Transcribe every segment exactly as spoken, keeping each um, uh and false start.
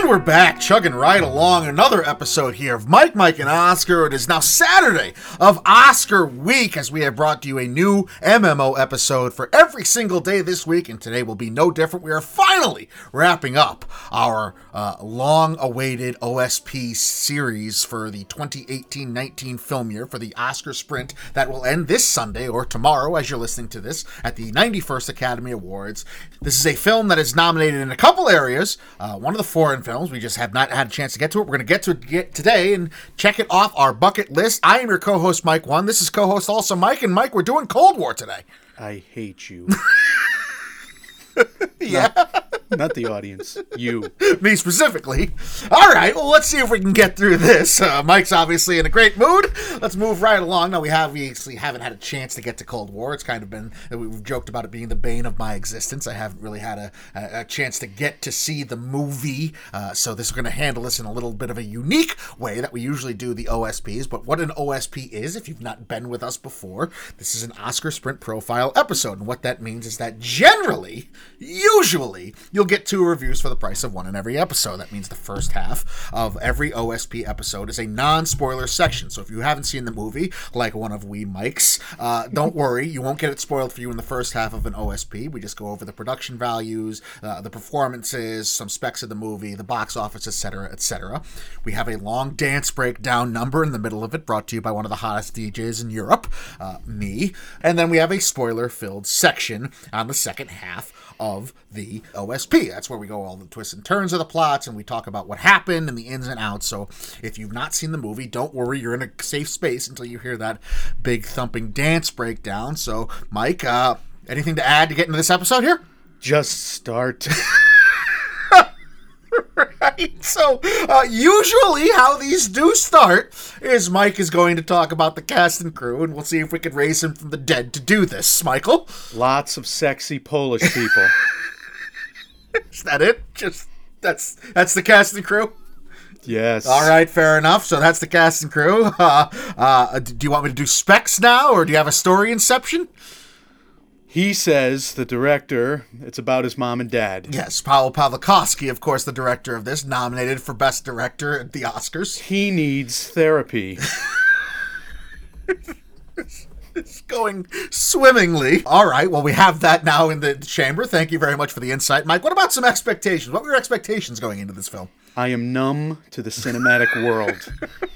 And we're back, chugging right along another episode here of Mike, Mike, and Oscar. It is now Saturday of Oscar week, as we have brought to you a new M M O episode for every single day this week, and today will be no different. We are finally wrapping up our uh, long-awaited O S P series for the twenty eighteen nineteen film year for the Oscar Sprint that will end this Sunday, or tomorrow as you're listening to this, at the ninety-first Academy Awards. This is a film that is nominated in a couple areas, uh, one of the foreign films. We just have not had a chance to get to it. We're going to get to it get today and check it off our bucket list. I am your co-host, Mike One. This is co-host also Mike, and Mike, we're doing Cold War today. I hate you. Yeah. Not, not the audience. You. Me specifically. All right, well, let's see if we can get through this. Uh, Mike's obviously in a great mood. Let's move right along. Now, we have, we obviously haven't had a chance to get to Cold War. It's kind of been, we've joked about it being the bane of my existence. I haven't really had a, a, a chance to get to see the movie. Uh, so this is going to handle this in a little bit of a unique way that we usually do the O S Ps. But what an O S P is, if you've not been with us before, this is an Oscar Sprint Profile episode. And what that means is that generally, usually, you'll get two reviews for the price of one in every episode. That means the first half of every O S P episode is a non-spoiler section. So if you haven't seen the movie, like one of we Mikes, uh, don't worry, you won't get it spoiled for you in the first half of an O S P. We just go over the production values, uh, the performances, some specs of the movie, the box office, et cetera, et cetera. We have a long dance breakdown number in the middle of it, brought to you by one of the hottest D Js in Europe, uh, me. And then we have a spoiler-filled section on the second half of the O S P. That's where we go all the twists and turns of the plots, and we talk about what happened and the ins and outs. So if you've not seen the movie, don't worry, you're in a safe space until you hear that big thumping dance breakdown. So, Mike, uh, anything to add to get into this episode here? Just start. Right. So, uh, usually how these do start is Mike is going to talk about the cast and crew, and we'll see if we can raise him from the dead to do this. Michael? Lots of sexy Polish people. Is that it? Just, that's, that's the cast and crew? Yes. All right, fair enough. So that's the cast and crew. Uh, uh, do you want me to do specs now, or do you have a story inception? He says, the director, it's about his mom and dad. Yes, Paweł Pawlikowski, of course, the director of this, nominated for Best Director at the Oscars. He needs therapy. It's going swimmingly. All right, well, we have that now in the chamber. Thank you very much for the insight, Mike. What about some expectations? What were your expectations going into this film? I am numb to the cinematic world.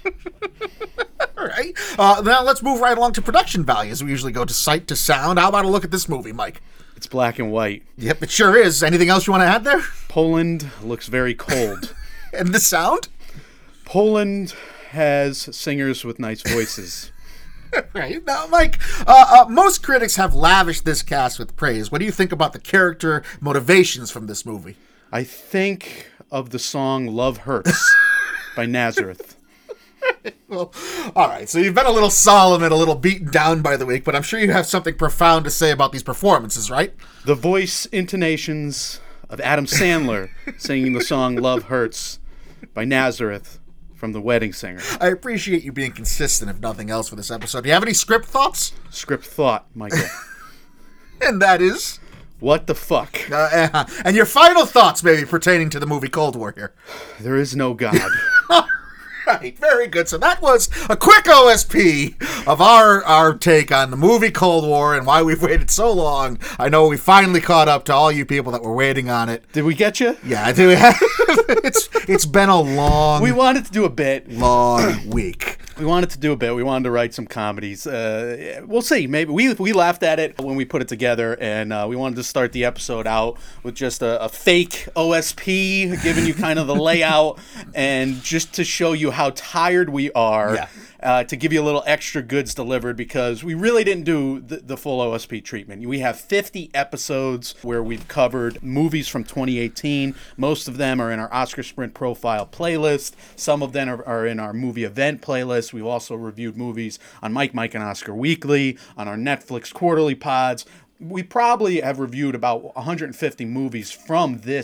All right. Uh, now let's move right along to production values. We usually go to sight to sound. How about a look at this movie, Mike? It's black and white. Yep, it sure is. Anything else you want to add there? Poland looks very cold. And the sound? Poland has singers with nice voices. Right. Now, Mike, uh, uh, most critics have lavished this cast with praise. What do you think about the character motivations from this movie? I think of the song Love Hurts by Nazareth. Well, all right, so you've been a little solemn and a little beaten down by the week, but I'm sure you have something profound to say about these performances, right? The voice intonations of Adam Sandler singing the song Love Hurts by Nazareth from The Wedding Singer. I appreciate you being consistent, if nothing else, for this episode. Do you have any script thoughts? Script thought, Michael. And that is? What the fuck? Uh, uh, and your final thoughts, maybe, pertaining to the movie Cold War here. There is no God. Right, very good. So that was a quick O S P of our our take on the movie Cold War and why we've waited so long. I know we finally caught up to all you people that were waiting on it. Did we get you? Yeah, I do. it's it's been a long. We wanted to do a bit. Long week. We wanted to do a bit. We wanted to write some comedies. Uh, we'll see. Maybe we we laughed at it when we put it together, and uh, we wanted to start the episode out with just a, a fake O S P, giving you kind of the layout, and just to show you how tired we are. Yeah. Uh, to give you a little extra goods delivered, because we really didn't do the, the full O S P treatment. We have fifty episodes where we've covered movies from twenty eighteen. Most of them are in our Oscar Sprint Profile playlist. Some of them are, are in our movie event playlist. We've also reviewed movies on Mike, Mike, and Oscar Weekly, on our Netflix quarterly pods. We probably have reviewed about one hundred fifty movies from this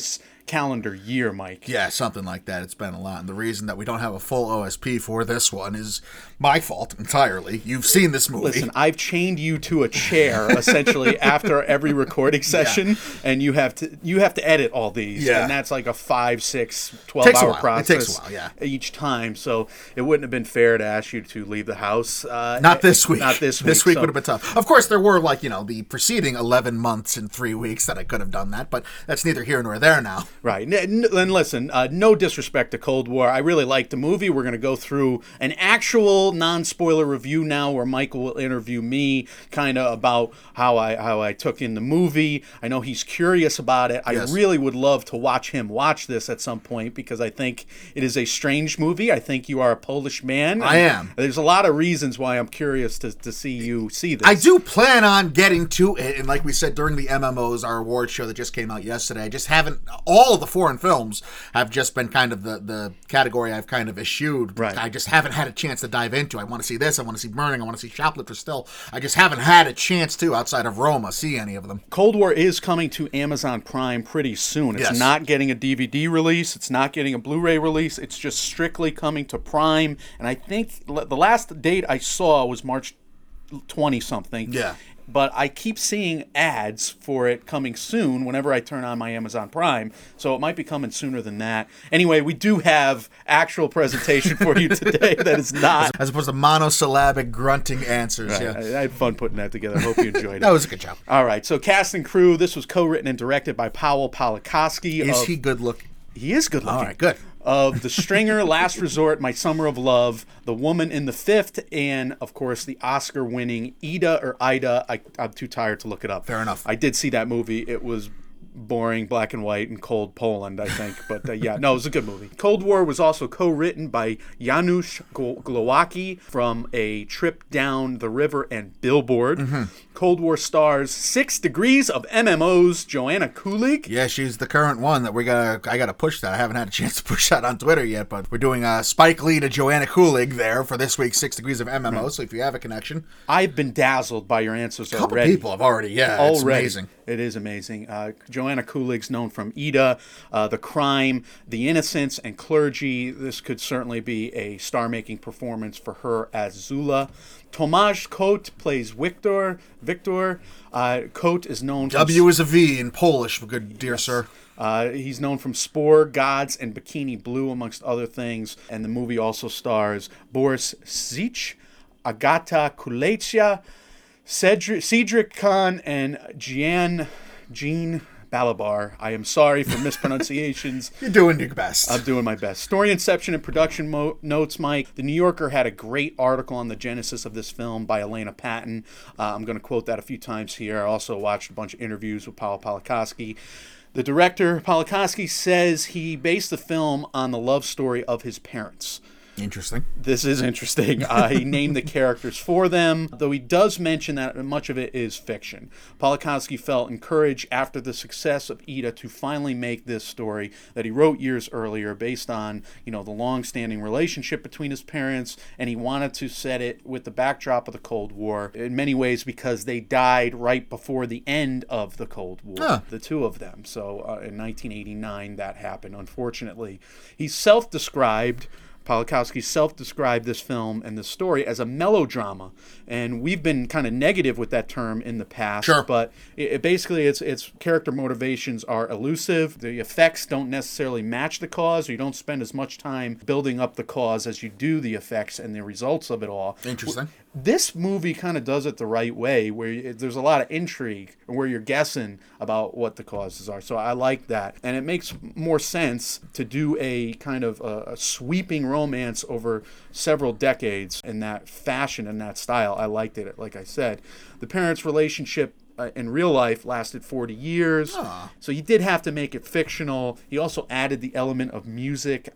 calendar year, Mike. Yeah, something like that. It's been a lot. And the reason that we don't have a full O S P for this one is my fault entirely. You've seen this movie. Listen, I've chained you to a chair essentially after every recording session, yeah. and you have to you have to edit all these. Yeah. And that's like a five, six, twelve takes hour a while. process. It takes a while, yeah. Each time. So it wouldn't have been fair to ask you to leave the house. Uh, not this week. Not this week. This week so. would have been tough. Of course, there were, like, you know, the preceding eleven months and three weeks that I could have done that, but that's neither here nor there now. Right. And listen, uh, no disrespect to Cold War. I really like the movie. We're going to go through an actual non-spoiler review now where Michael will interview me kind of about how I how I took in the movie. I know he's curious about it. I Yes. really would love to watch him watch this at some point because I think it is a strange movie. I think you are a Polish man. I am. There's a lot of reasons why I'm curious to, to see you see this. I do plan on getting to it, and like we said during the M M Os, our award show that just came out yesterday, I just haven't, all of the foreign films have just been kind of the, the category I've kind of eschewed. Right. I just haven't had a chance to dive into. I want to see this, I want to see Burning, I want to see Shoplifter still. I just haven't had a chance to, outside of Roma, see any of them. Cold War is coming to Amazon Prime pretty soon. It's Yes. not getting a D V D release. It's not getting a Blu-ray release. It's just strictly coming to Prime. And I think l- the last date I saw was March twenty-something. Yeah. But I keep seeing ads for it coming soon whenever I turn on my Amazon Prime. So it might be coming sooner than that. Anyway, we do have actual presentation for you today that is not. As opposed to monosyllabic grunting answers. Right. Yeah. I, I had fun putting that together. I hope you enjoyed it. That was a good job. All right. So cast and crew. This was co-written and directed by Powell Polakowski. Is of, he good looking? He is good looking. All right, good. Of The Stringer, Last Resort, My Summer of Love, The Woman in the Fifth, and, of course, the Oscar-winning Ida or Ida. I, I'm too tired to look it up. Fair enough. I did see that movie. It was boring, black and white, and cold Poland, I think. But, uh, yeah, no, it was a good movie. Cold War was also co-written by Janusz Glowacki from A Trip Down the River and Billboard. Mm-hmm. Cold War stars Six Degrees of M M Os, Joanna Kulig. Yeah, she's the current one that we gotta. I gotta push that. I haven't had a chance to push that on Twitter yet, but we're doing a Spike Lee to Joanna Kulig there for this week's Six Degrees of M M O. Right. So if you have a connection, I've been dazzled by your answers a couple already. people have already. Yeah, already. It's amazing. It is amazing. Uh, Joanna Kulig's known from Ida, uh, The Crime, The Innocents, and Clergy. This could certainly be a star-making performance for her as Zula. Tomasz Kot plays Victor. Victor. Uh, Kot is known from... W is a V in Polish, good dear yes. sir. Uh, he's known from Spore, Gods, and Bikini Blue, amongst other things. And the movie also stars Boris Zich, Agata Kulesza, Cedric, Cedric Kahn, and Jean, Jean Balabar. I am sorry for mispronunciations. You're doing your best. I'm doing my best. Story inception and production mo- notes, Mike. The New Yorker had a great article on the genesis of this film by Elena Patton. Uh, I'm going to quote that a few times here. I also watched a bunch of interviews with Powell Polakowski. The director, Polakowski, says he based the film on the love story of his parents. Interesting. This is interesting. Uh, he named the characters for them, though he does mention that much of it is fiction. Polakowski felt encouraged after the success of Ida to finally make this story that he wrote years earlier based on, you know, the long-standing relationship between his parents, and he wanted to set it with the backdrop of the Cold War, in many ways because they died right before the end of the Cold War, huh. the two of them. So uh, in nineteen eighty-nine, that happened, unfortunately. He's self-described... Polakowski self-described this film and this story as a melodrama, and we've been kind of negative with that term in the past. Sure. But it, it basically, its its character motivations are elusive. The effects don't necessarily match the cause, or you don't spend as much time building up the cause as you do the effects and the results of it all. Interesting. This movie kind of does it the right way, where there's a lot of intrigue, where you're guessing about what the causes are. So I like that. And it makes more sense to do a kind of a, a sweeping romance over several decades in that fashion and that style. I liked it, like I said. The parents' relationship Uh, in real life lasted forty years. Aww. So he did have to make it fictional. He also added the element of music,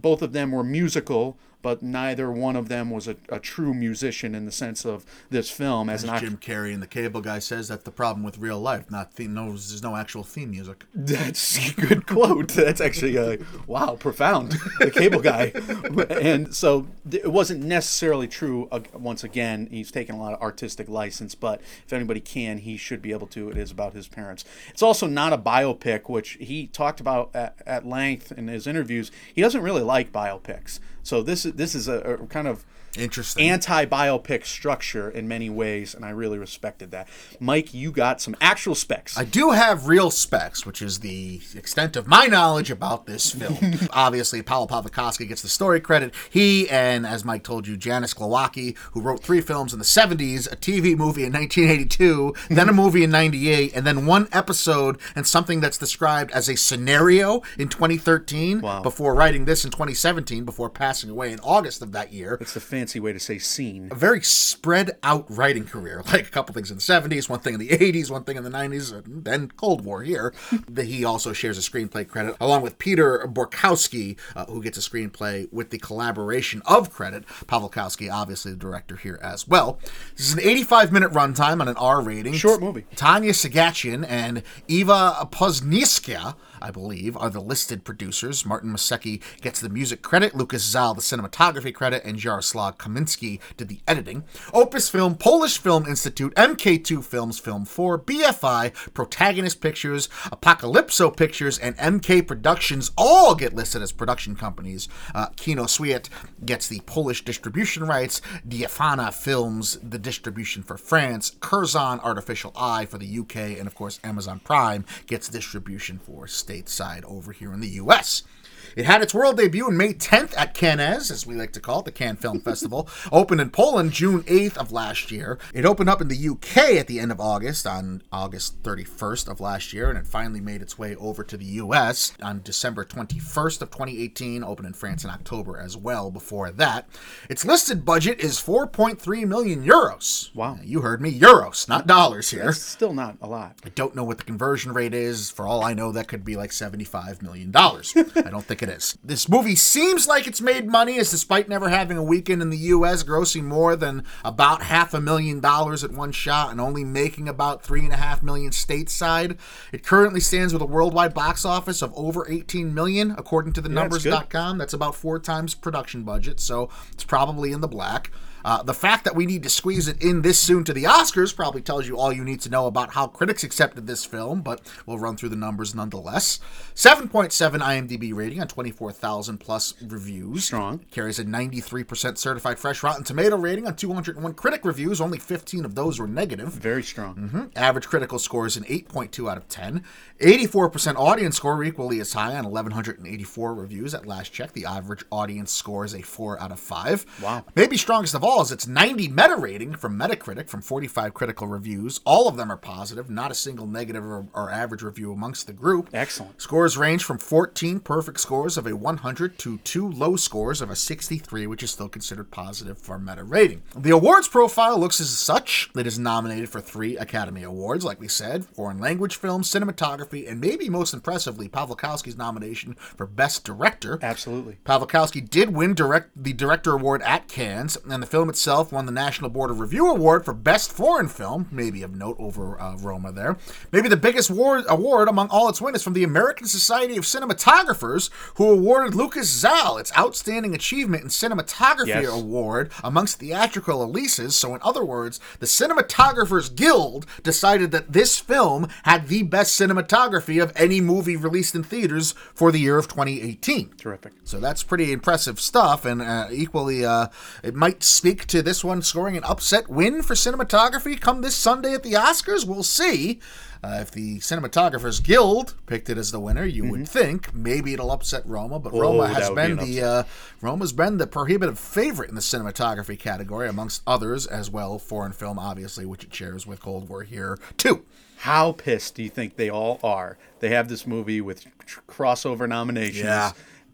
both of them were musical, but neither one of them was a, a true musician in the sense of this film. As, As an Jim Carrey and the Cable Guy says, that's the problem with real life. Not theme. No, there's no actual theme music. That's a good quote. That's actually uh, wow, profound. The Cable Guy, and so it wasn't necessarily true. Uh, once again, he's taken a lot of artistic license, but if anybody can, he should be able to. It is about his parents. It's also not a biopic, which he talked about at, at length in his interviews. He doesn't really like biopics. So this is this is a, a kind of Interesting. anti-biopic structure in many ways, and I really respected that. Mike, you got some actual specs. I do have real specs, which is the extent of my knowledge about this film. Obviously, Paweł Pawlikowski gets the story credit. He and, as Mike told you, Janusz Glowacki, who wrote three films in the seventies, a T V movie in nineteen eighty-two, then a movie in ninety-eight, and then one episode and something that's described as a scenario in twenty thirteen, wow. before writing this in twenty seventeen, before passing away in August of that year. It's a fancy way to say scene. A very spread out writing career, like a couple things in the seventies, one thing in the eighties, one thing in the nineties, and then Cold War here. He also shares a screenplay credit along with Peter Borkowski, uh, who gets a screenplay with the collaboration of credit. Pawlikowski, obviously the director here as well. This is an eighty-five minute runtime on an R rating. Short movie. Tanya Sagachian and Eva Pozniska, I believe, are the listed producers. Martin Masecki gets the music credit, Lucas Zal the cinematography credit, and Jaroslaw Kaminski did the editing. Opus Film, Polish Film Institute, M K two Films, Film four, B F I, Protagonist Pictures, Apocalypso Pictures, and M K Productions all get listed as production companies. Uh, Kino Swiat gets the Polish distribution rights, Diafana Films the distribution for France, Curzon Artificial Eye for the U K, and of course Amazon Prime gets distribution for stateside over here in the U S. It had its world debut on May tenth at Cannes, as we like to call it, the Cannes Film Festival. Opened in Poland June eighth of last year. It opened up in the U K at the end of August, on August thirty-first of last year, and it finally made its way over to the U S on December twenty-first of twenty eighteen, opened in France in October as well before that. Its listed budget is four point three million euros. Wow. You heard me, euros, not dollars here. That's still not a lot. I don't know what the conversion rate is. For all I know, that could be like seventy-five million dollars. I don't think it is. This movie seems like it's made money, as despite never having a weekend in the U S, grossing more than about half a million dollars at one shot and only making about three and a half million stateside. It currently stands with a worldwide box office of over eighteen million, according to the numbers dot com. That's about four times production budget, so it's probably in the black. Uh, the fact that we need to squeeze it in this soon to the Oscars probably tells you all you need to know about how critics accepted this film, but we'll run through the numbers nonetheless. seven point seven IMDb rating on twenty-four thousand plus reviews. Strong. Carries a ninety-three percent certified fresh Rotten Tomato rating on two hundred one critic reviews. Only fifteen of those were negative. Very strong. Mm-hmm. Average critical score is an eight point two out of ten. eighty-four percent audience score, equally as high on eleven eighty-four reviews at last check. The average audience score is a four out of five. Wow. Maybe strongest of all is its ninety meta rating from Metacritic from forty-five critical reviews. All of them are positive, not a single negative or, or average review amongst the group. Excellent. Scores range from fourteen perfect scores of a one hundred to two low scores of a sixty-three, which is still considered positive for meta rating. The awards profile looks as such. It is nominated for three Academy Awards, like we said, foreign language film, cinematography, and maybe most impressively, Pawlikowski's nomination for Best Director. Absolutely. Pawlikowski did win direct the Director Award at Cannes, and the film itself won the National Board of Review Award for Best Foreign Film, maybe of note over uh, Roma there. Maybe the biggest award, award among all its winners from the American Society of Cinematographers, who awarded Lucas Zal its Outstanding Achievement in Cinematography Yes. Award amongst theatrical releases. So in other words, the Cinematographers Guild decided that this film had the best cinematography of any movie released in theaters for the year of twenty eighteen. Terrific. So that's pretty impressive stuff, and uh, equally, uh, it might speak to this one scoring an upset win for cinematography come this Sunday at the Oscars. We'll see. Uh, if the Cinematographers Guild picked it as the winner, you mm-hmm. would think maybe it'll upset Roma, but Oh, Roma has that would been be the uh, Roma's been the prohibitive favorite in the cinematography category, amongst others as well. Foreign film, obviously, which it shares with Cold War here too. How pissed do you think they all are? They have this movie with tr- crossover nominations. Yeah.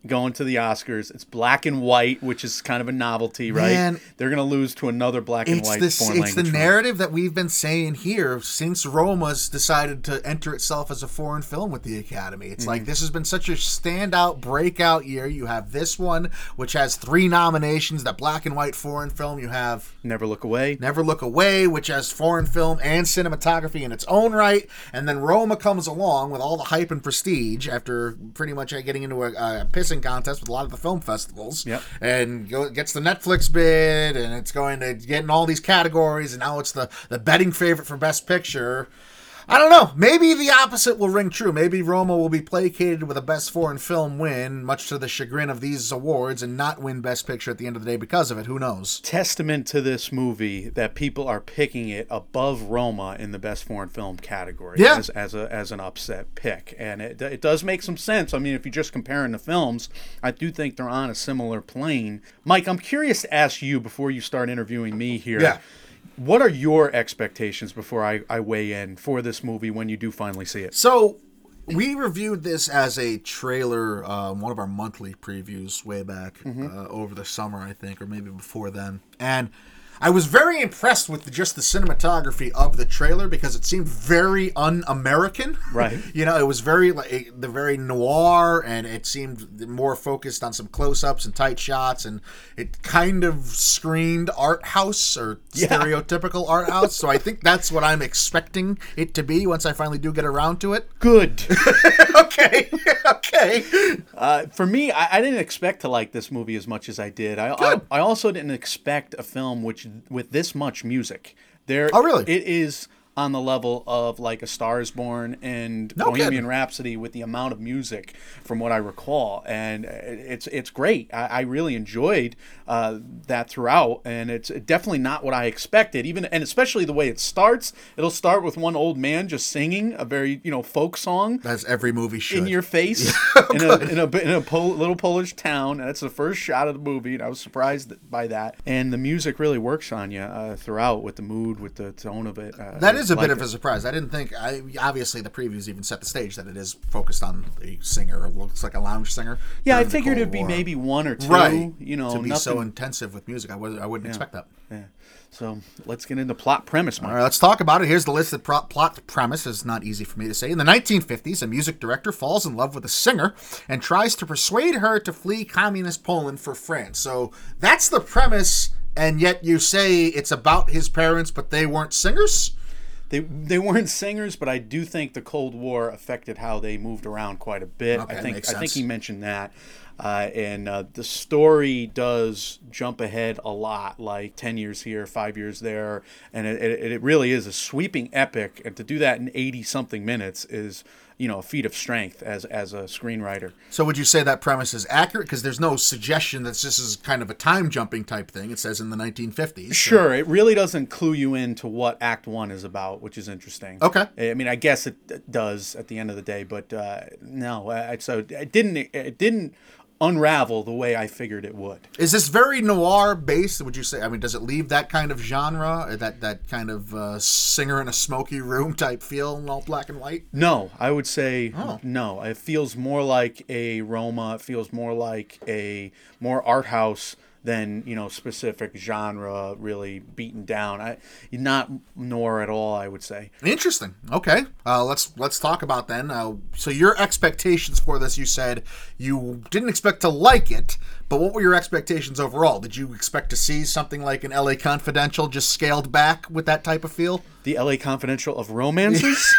going to the Oscars. It's black and white, which is kind of a novelty, right? Man, they're going to lose to another black and it's white this, foreign it's language the film. narrative that we've been saying here since Roma's decided to enter itself as a foreign film with the Academy. It's mm-hmm. like this has been such a standout breakout year. You have this one, which has three nominations, that black and white foreign film. You have Never Look Away. Never Look Away, which has foreign film and cinematography in its own right. And then Roma comes along with all the hype and prestige after pretty much getting into a, a pissing contest with a lot of the film festivals. Yep. And go, gets the Netflix bid, and it's going to get in all these categories, and now it's the, the betting favorite for Best Picture. I don't know. Maybe the opposite will ring true. Maybe Roma will be placated with a Best Foreign Film win, much to the chagrin of these awards, and not win Best Picture at the end of the day because of it. Who knows? Testament to this movie that people are picking it above Roma in the Best Foreign Film category yeah. as, as, a, as an upset pick. And it, it does make some sense. I mean, if you're just comparing the films, I do think they're on a similar plane. Mike, I'm curious to ask you before you start interviewing me here. Yeah. What are your expectations before I, I weigh in for this movie when you do finally see it? So, we reviewed this as a trailer, um, one of our monthly previews way back mm-hmm. uh, over the summer, I think, or maybe before then. And I was very impressed with the, just the cinematography of the trailer because it seemed very un-American. Right. You know, it was very like the very noir, and it seemed more focused on some close-ups and tight shots, and it kind of screamed art house or yeah. stereotypical art house. So I think that's what I'm expecting it to be once I finally do get around to it. Good. okay. okay. Uh, for me, I, I didn't expect to like this movie as much as I did. I, I, I also didn't expect a film which with this much music. There, oh, really? It is on the level of like A Star Is Born and no Bohemian kidding. Rhapsody with the amount of music from what I recall. And it's it's great. I, I really enjoyed uh, that throughout. And it's definitely not what I expected. Even and especially the way it starts. It'll start with one old man just singing a very, you know, folk song. As every movie should. In your face. oh, in, a, in a in a Pol- little Polish town. And that's the first shot of the movie. And I was surprised by that. And the music really works on you uh, throughout with the mood, with the tone of it. Uh, that is a like bit of it. a surprise. I didn't think. I obviously the previews even set the stage that it is focused on a singer. It looks like a lounge singer. Yeah, I figured it'd be maybe one or two. Right. You know, to be nothing... so intensive with music, I would I wouldn't yeah. expect that. Yeah. So let's get into plot premise, Mike. All right, let's talk about it. Here's the list. The pro- plot premise is not easy for me to say. In the nineteen fifties, a music director falls in love with a singer and tries to persuade her to flee communist Poland for France. So that's the premise, and yet you say it's about his parents, but they weren't singers? They they weren't singers, but I do think the Cold War affected how they moved around quite a bit. Okay, I think makes I sense. think he mentioned that. Uh, and uh, the story does jump ahead a lot, like ten years here, five years there. And it, it, it really is a sweeping epic. And to do that in eighty-something minutes is, you know, a feat of strength as as a screenwriter. So would you say that premise is accurate? Because there's no suggestion that this is kind of a time-jumping type thing. It says in the nineteen fifties. Sure. So. It really doesn't clue you into what Act One is about, which is interesting. Okay. I mean, I guess it does at the end of the day, but uh, no. Uh, so it didn't. It didn't unravel the way I figured it would. Is this very noir based? Would you say? I mean, does it leave that kind of genre, or that that kind of uh, singer in a smoky room type feel in all black and white? No, I would say oh. no. It feels more like a Roma. It feels more like a more art house than, you know, specific genre really beaten down. I not noir at all, I would say. Interesting. Okay, uh, let's let's talk about then. Uh, so your expectations for this, you said you didn't expect to like it, but what were your expectations overall? Did you expect to see something like an L A Confidential just scaled back with that type of feel? The L A Confidential of romances?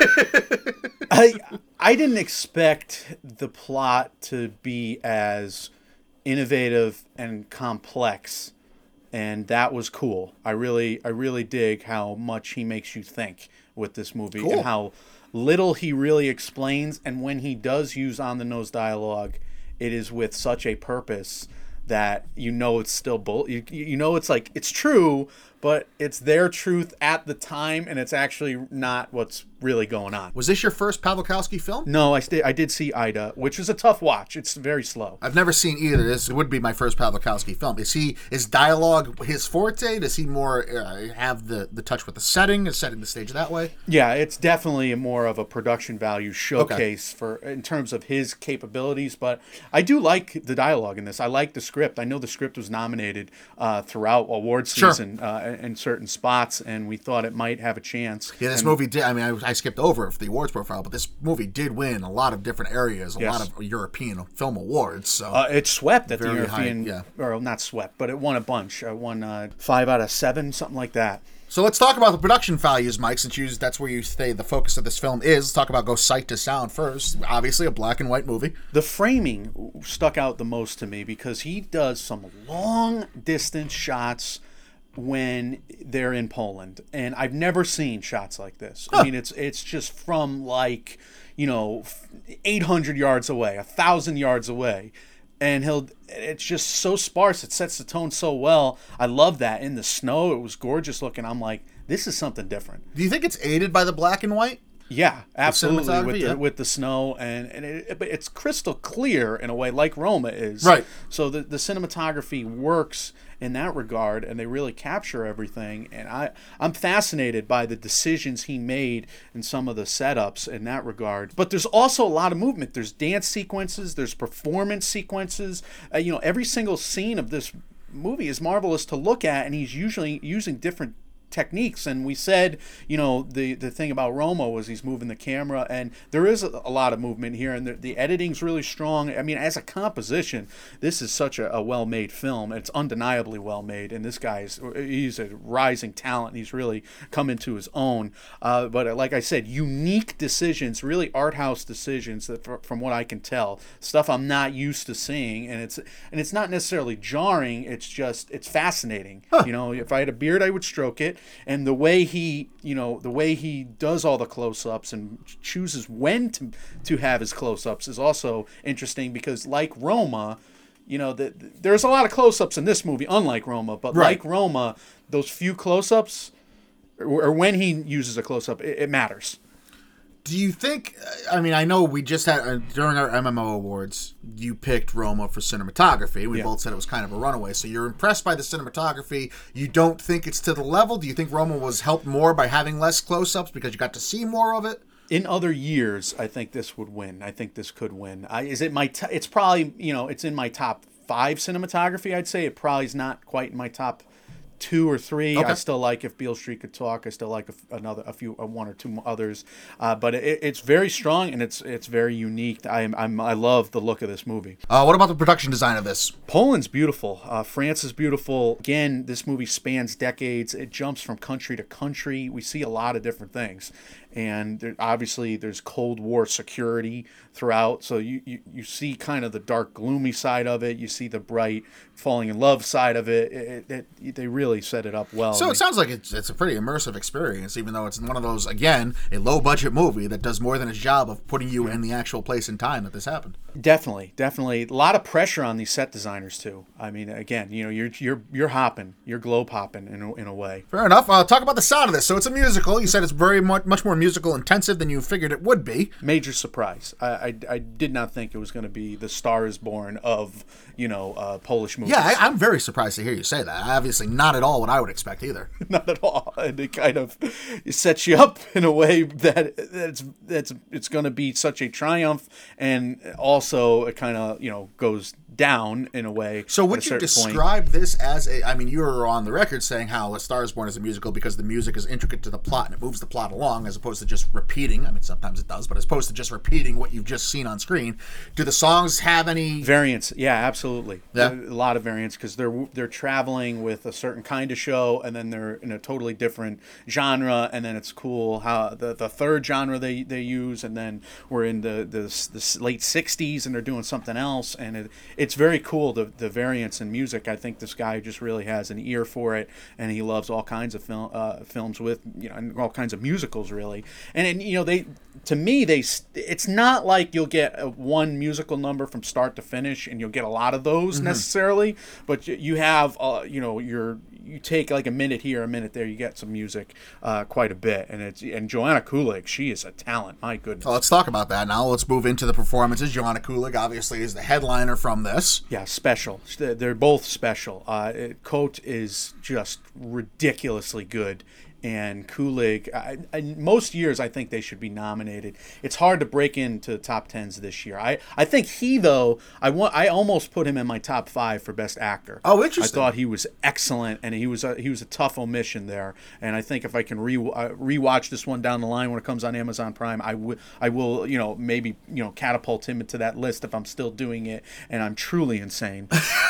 I I didn't expect the plot to be as innovative and complex, and that was cool. I really I really dig how much he makes you think with this movie. Cool. And how little he really explains, and when he does use on-the-nose dialogue, it is with such a purpose that you know it's still bull you, you know it's like it's true, but it's their truth at the time, and it's actually not what's really going on. Was this your first Pawlikowski film? No, I st- I did see Ida, which was a tough watch. It's very slow. I've never seen either. This would be my first Pawlikowski film. Is he is dialogue his forte? Does he more uh, have the, the touch with the setting, is setting the stage that way? Yeah, it's definitely a more of a production value showcase okay. for in terms of his capabilities. But I do like the dialogue in this. I like the script. I know the script was nominated uh, throughout award season sure. uh, in certain spots, and we thought it might have a chance. Yeah, this and, movie did. I mean, I, I skipped over the awards profile, but this movie did win a lot of different areas, a yes. lot of European film awards. So uh, it swept at the high, European, yeah. or not swept, but it won a bunch. It won uh, five out of seven, something like that. So let's talk about the production values, Mike, since you, that's where you say the focus of this film is. Let's talk about go sight to sound first. Obviously, a black and white movie. The framing stuck out the most to me because he does some long distance shots when they're in Poland, and I've never seen shots like this. Huh. I mean, it's it's just from like, you know, eight hundred yards away, a thousand yards away. And he'll, it's just so sparse. It sets the tone so well. I love that. In the snow, it was gorgeous looking. I'm like, this is something different. Do you think it's aided by the black and white? Yeah, absolutely. The with the yeah. with the snow, and and it, but it's crystal clear in a way, like Roma is. Right. So the the cinematography works in that regard, and they really capture everything. And I I'm fascinated by the decisions he made in some of the setups in that regard. But there's also a lot of movement. There's dance sequences. There's performance sequences. Uh, you know, every single scene of this movie is marvelous to look at, and he's usually using different techniques. And we said, you know, the the thing about Roma was he's moving the camera, and there is a, a lot of movement here, and the, the editing's really strong. I mean, as a composition, this is such a, a well-made film. It's undeniably well-made, and this guy's he's a rising talent, and he's really come into his own. Uh, but like I said, unique decisions, really art house decisions that, from what I can tell, stuff I'm not used to seeing, and it's and it's not necessarily jarring. It's just it's fascinating. Huh. You know, if I had a beard, I would stroke it. And the way he, you know, the way he does all the close-ups and chooses when to to have his close-ups is also interesting because, like Roma, you know, the, there's a lot of close-ups in this movie, unlike Roma. But right. like Roma, those few close-ups, or, or when he uses a close-up, it, it matters. Do you think, I mean, I know we just had, uh, during our M M O awards, you picked Roma for cinematography. We yeah. both said it was kind of a runaway. So you're impressed by the cinematography. You don't think it's to the level? Do you think Roma was helped more by having less close-ups because you got to see more of it? In other years, I think this would win. I think this could win. I, is it my? T- it's probably, you know, it's in my top five cinematography, I'd say. It probably is not quite in my top two or three. Okay. I still like If Beale Street Could Talk. I still like a, another, a few, uh, one or two others. Uh, but it, it's very strong and it's it's very unique. I I'm, I love the look of this movie. Uh, what about the production design of this? Poland's beautiful. Uh, France is beautiful. Again, this movie spans decades. It jumps from country to country. We see a lot of different things. And there, obviously there's Cold War security throughout. So you, you, you see kind of the dark, gloomy side of it. You see the bright, falling in love side of it. It, it, it they really set it up well. So I mean, it sounds like it's, it's a pretty immersive experience, even though it's one of those, again, a low-budget movie that does more than its job of putting you in the actual place and time that this happened. Definitely, definitely. A lot of pressure on these set designers, too. I mean, again, you know, you're you're you're hopping. You're globe hopping in a, in a way. Fair enough. Uh, talk about the sound of this. So it's a musical. You said it's very much, much more musical intensive than you figured it would be. Major surprise. I, I, I did not think it was going to be the Star is Born of, you know, uh, Polish movies. Yeah, I, I'm very surprised to hear you say that. Obviously not at all what I would expect either. Not at all. And it kind of it sets you up in a way that it's, it's, it's going to be such a triumph, and also it kind of, you know, goes down in a way. So would you describe point. this as a, I mean, you were on the record saying how A Star is Born is a musical because the music is intricate to the plot and it moves the plot along as opposed to just repeating. I mean, sometimes it does, but as opposed to just repeating what you've just seen on screen. Do the songs have any variants? Yeah, absolutely. Yeah. A lot of variants because they're they're traveling with a certain kind of show, and then they're in a totally different genre, and then it's cool how the, the third genre they, they use, and then we're in the, the the late sixties and they're doing something else, and it, it's very cool, the the variants in music. I think this guy just really has an ear for it, and he loves all kinds of film uh, films with, you know, and all kinds of musicals really. And, and you know, they to me they it's not like you'll get a, one musical number from start to finish, and you'll get a lot of those mm-hmm. necessarily, but you have uh, you know your you take like a minute here, a minute there, you get some music uh, quite a bit. And it's and Joanna Kulig, she is a talent. My goodness. Well, let's talk about that now. Let's move into the performances. Joanna Kulig obviously is the headliner from this. Yeah, special. They're both special. Uh, Cote is just ridiculously good. And Kulig, I, I, most years I think they should be nominated. It's hard to break into top tens this year. I, I think he though I want I almost put him in my top five for best actor. Oh, interesting. I thought he was excellent, and he was a, he was a tough omission there. And I think if I can re uh, rewatch this one down the line when it comes on Amazon Prime, I will I will you know maybe you know catapult him into that list if I'm still doing it and I'm truly insane.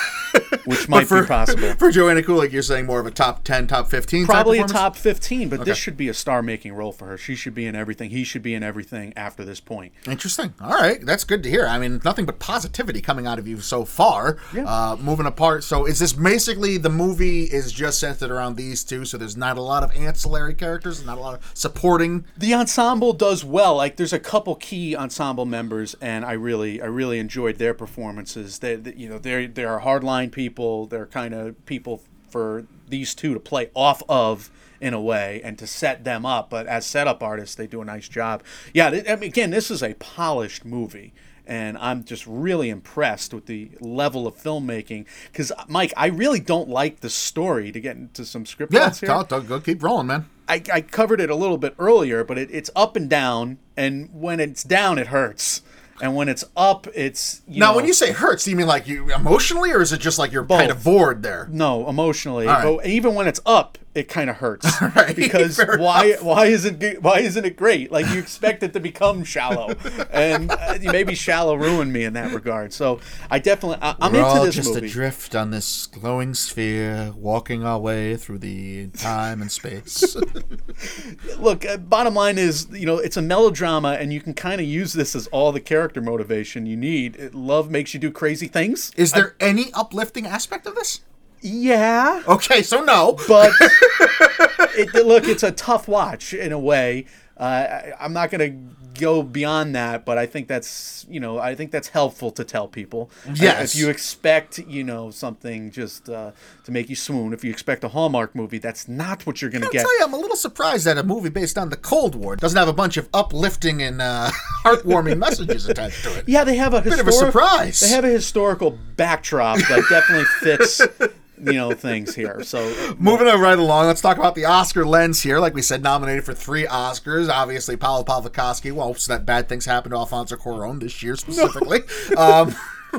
Which might for, be possible. For Joanna Kulig, you're saying more of a top ten, top fifteen Probably type a top fifteen, but okay. This should be a star-making role for her. She should be in everything. He should be in everything after this point. Interesting. All right. That's good to hear. I mean, nothing but positivity coming out of you so far. Yeah. Uh, moving apart. So is this basically the movie is just centered around these two, so there's not a lot of ancillary characters, not a lot of supporting? The ensemble does well. Like, there's a couple key ensemble members, and I really I really enjoyed their performances. They, they you know, they're, they're hardline people. They're kind of people for these two to play off of in a way and to set them up. But as setup artists, they do a nice job. Yeah, I mean, again, this is a polished movie. And I'm just really impressed with the level of filmmaking. Because, Mike, I really don't like the story, to get into some script yeah, notes here. Yeah, go keep rolling, man. I, I covered it a little bit earlier, but it, it's up and down. And when it's down, it hurts. And when it's up, it's you now. know, When you say hurts, do you mean like you emotionally, or is it just like you're both. kind of bored there? No, emotionally. Right. But even when it's up, it kind of hurts. Right, because why? enough. Why isn't why isn't it great? Like, you expect it to become shallow, and uh, maybe shallow ruined me in that regard. So I definitely I, I'm We're into all this just movie. adrift on this glowing sphere, walking our way through the time and space. Look, uh, bottom line is, you know, it's a melodrama, and you can kind of use this as all the character motivation you need. It, love makes you do crazy things. Is there I, any uplifting aspect of this? Yeah. Okay, so no. But it, look, it's a tough watch in a way. Uh, I, I'm not going to go beyond that, but I think that's, you know, I think that's helpful to tell people. Yes. Uh, if you expect, you know, something just uh, to make you swoon, if you expect a Hallmark movie, that's not what you're going to get. I'll tell you, I'm a little surprised that a movie based on the Cold War doesn't have a bunch of uplifting and uh, heartwarming messages attached to it. Yeah, they have a bit histori- of a surprise. They have a historical backdrop that definitely fits. You know, things here. So moving on right along, let's talk about the Oscar lens here. Like we said, nominated for three Oscars. Obviously, Paolo Pawlikowski. Well, so that bad things happened to Alfonso Cuarón this year specifically. No. um,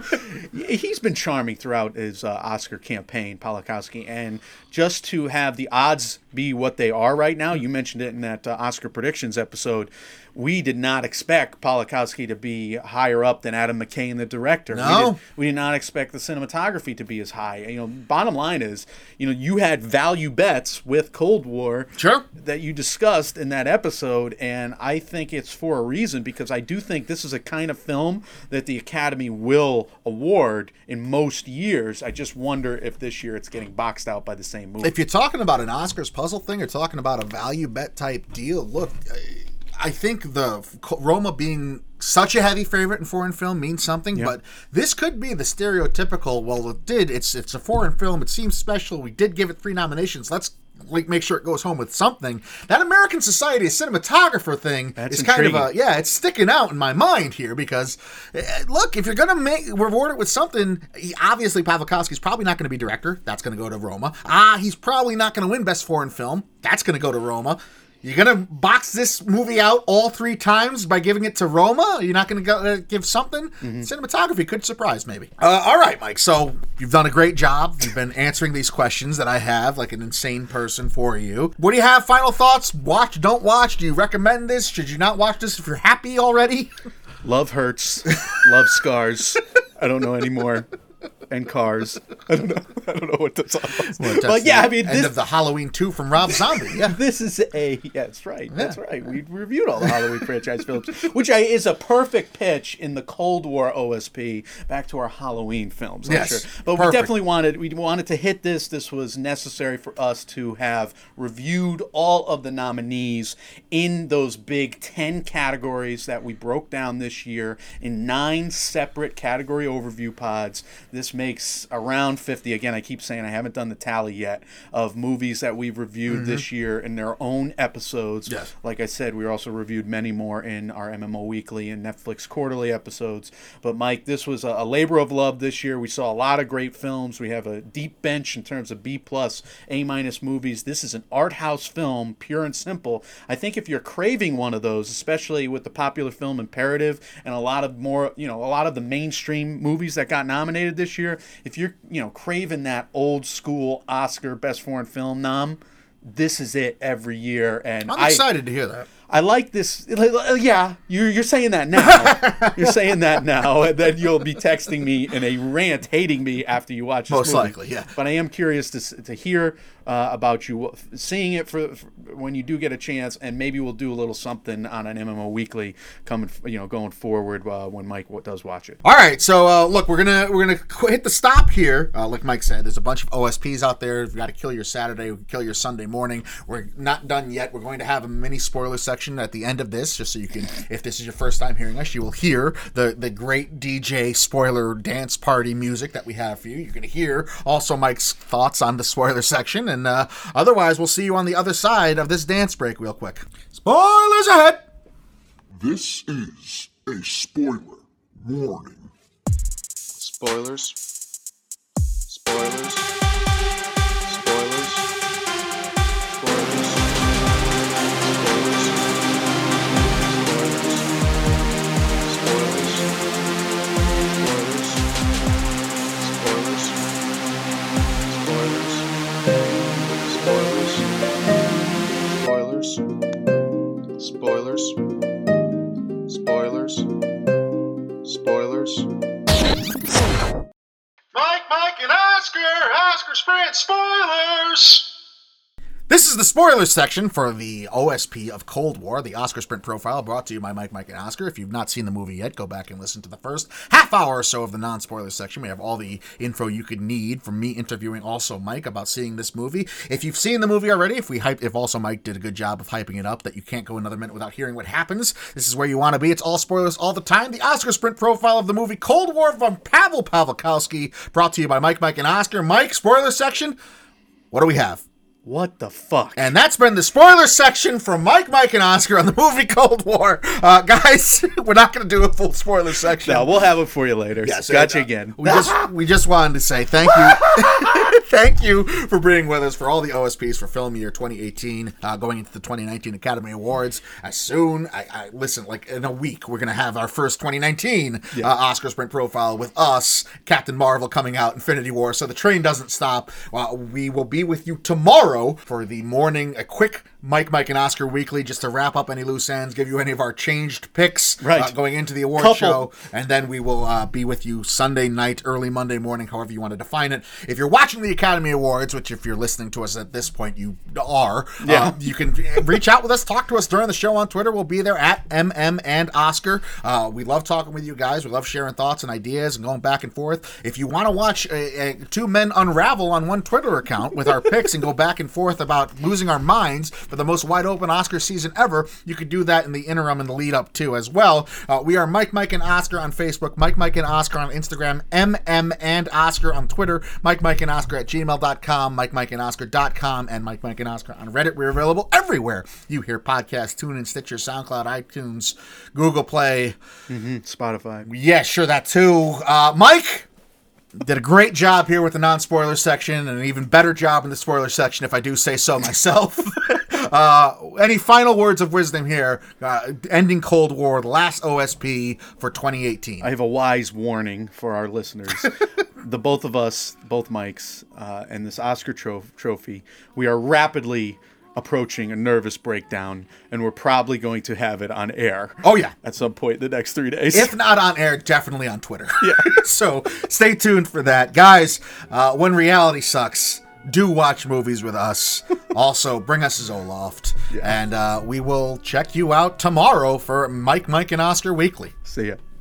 He's been charming throughout his uh, Oscar campaign, Pawlikowski, and just to have the odds be what they are right now, you mentioned it in that uh, Oscar predictions episode, we did not expect Pawlikowski to be higher up than Adam McKay, the director. No. We did, we did not expect the cinematography to be as high. You know, bottom line is, you know, you had value bets with Cold War sure. that you discussed in that episode, and I think it's for a reason, because I do think this is a kind of film that the Academy will award in most years. I just wonder if this year it's getting boxed out by the same movie. If you're talking about an Oscars puzzle thing or talking about a value bet type deal, look, I think the Roma being such a heavy favorite in foreign film means something, yep. but this could be the stereotypical, well, it did, it's it's a foreign film, it seems special, we did give it three nominations, let's like make sure it goes home with something. That American Society of Cinematographer thing That's is kind intriguing. of a, yeah, it's sticking out in my mind here because, look, if you're going to make reward it with something, he, obviously Pawlikowski's probably not going to be director. That's going to go to Roma. Ah, he's probably not going to win Best Foreign Film. That's going to go to Roma. You're going to box this movie out all three times by giving it to Roma? You're not going to uh, give something? Mm-hmm. Cinematography could surprise, maybe. Uh, all right, Mike. So you've done a great job. You've been answering these questions that I have like an insane person for you. What do you have? Final thoughts? Watch, don't watch? Do you recommend this? Should you not watch this if you're happy already? Love hurts. Love scars. I don't know anymore. And Cars. I don't know. I don't know what that's all about. Well, but yeah, I mean, end this, of the Halloween two from Rob Zombie. Yeah, this is a yeah, that's right. Yeah. That's right. We reviewed all the Halloween franchise films, which I, is a perfect pitch in the Cold War O S P back to our Halloween films. I'm yes, sure. But perfect. we definitely wanted we wanted to hit this. This was necessary for us to have reviewed all of the nominees in those big ten categories that we broke down this year in nine separate category overview pods. This makes around fifty. Again, again, I keep saying I haven't done the tally yet of movies that we've reviewed mm-hmm. this year in their own episodes. Yes. Like I said, we also reviewed many more in our M M O Weekly and Netflix Quarterly episodes. But Mike, this was a, a labor of love this year. We saw a lot of great films. We have a deep bench in terms of B plus, A minus movies. This is an art house film, pure and simple. I think if you're craving one of those, especially with the popular film Imperative and a lot of more, you know, a lot of the mainstream movies that got nominated this year, if you're, you know, craving that old school Oscar Best Foreign Film nom, this is it every year. And I'm I, excited to hear that. I like this. Yeah, you're you're saying that now. You're saying that now, and then you'll be texting me in a rant, hating me after you watch this Most movie. likely, yeah. But I am curious to to hear uh, about you seeing it for, for when you do get a chance, and maybe we'll do a little something on an M M O Weekly coming, you know, going forward uh, when Mike does watch it. All right, so uh, look, we're gonna we're gonna hit the stop here. Uh, like Mike said, there's a bunch of O S Ps out there. You've got to kill your Saturday, kill your Sunday morning. We're not done yet. We're going to have a mini spoiler section at the end of this, just so you can, if this is your first time hearing us, you will hear the the great D J spoiler dance party music that we have for you. You're going to hear also Mike's thoughts on the spoiler section, and uh, otherwise, we'll see you on the other side of this dance break real quick. Spoilers ahead! This is a spoiler warning. Spoilers. Spoilers. Spoilers. Spoilers. Spoilers. Spoilers. Spoilers. Spoilers. Mike, Mike, and Oscar! Oscar Sprint spoilers! This is the spoilers section for the O S P of Cold War, the Oscar Sprint profile brought to you by Mike, Mike, and Oscar. If you've not seen the movie yet, go back and listen to the first half hour or so of the non-spoiler section. We have all the info you could need from me interviewing also Mike about seeing this movie. If you've seen the movie already, if we hype, if also Mike did a good job of hyping it up, that you can't go another minute without hearing what happens, this is where you want to be. It's all spoilers all the time. The Oscar Sprint profile of the movie Cold War from Pavel Pawlikowski, brought to you by Mike, Mike, and Oscar. Mike, spoiler section, what do we have? What the fuck? And that's been the spoiler section from Mike, Mike, and Oscar on the movie Cold War. Uh, guys, we're not going to do a full spoiler section. No, we'll have it for you later. Yes, Gotcha uh, again. We just we just wanted to say thank you. Thank you for being with us for all the O S Ps for film year twenty eighteen, uh, going into the twenty nineteen Academy Awards. As soon, I, I listen, like in a week, we're going to have our first twenty nineteen yeah. uh, Oscar Sprint profile with us, Captain Marvel coming out, Infinity War. So the train doesn't stop. Uh, we will be with you tomorrow for the morning, a quick Mike, Mike, and Oscar Weekly, just to wrap up any loose ends, give you any of our changed picks right. uh, going into the award Couple. show, and then we will uh, be with you Sunday night, early Monday morning, however you want to define it. If you're watching the Academy Awards, which if you're listening to us at this point, you are, yeah. uh, you can reach out with us, talk to us during the show on Twitter. We'll be there at M M and Oscar. Uh, we love talking with you guys. We love sharing thoughts and ideas and going back and forth. If you want to watch a, a, two men unravel on one Twitter account with our picks and go back and forth about losing our minds for the most wide open Oscar season ever, you could do that in the interim and the lead up too as well. Uh, we are Mike, Mike, and Oscar on Facebook, Mike, Mike, and Oscar on Instagram, M M and Oscar on Twitter, Mike, Mike, and Oscar at gmail dot com, Mike, Mike, and Oscar dot com, and Mike, Mike, and Oscar on Reddit. We're available everywhere you hear podcasts, TuneIn, Stitcher, SoundCloud, iTunes, Google Play. Mm-hmm. Spotify. Yeah, sure, that too. Uh, Mike did a great job here with the non-spoiler section, and an even better job in the spoiler section, if I do say so myself. uh, any final words of wisdom here? Uh, ending Cold War, the last O S P for twenty eighteen. I have a wise warning for our listeners. The both of us, both Mikes, uh, and this Oscar tro- trophy, we are rapidly approaching a nervous breakdown, and we're probably going to have it on air. Oh, yeah. At some point in the next three days. If not on air, definitely on Twitter. Yeah. So stay tuned for that. Guys, uh, when reality sucks, do watch movies with us. Also, bring us a Zoloft. Yeah. And uh, we will check you out tomorrow for Mike, Mike, and Oscar Weekly. See ya.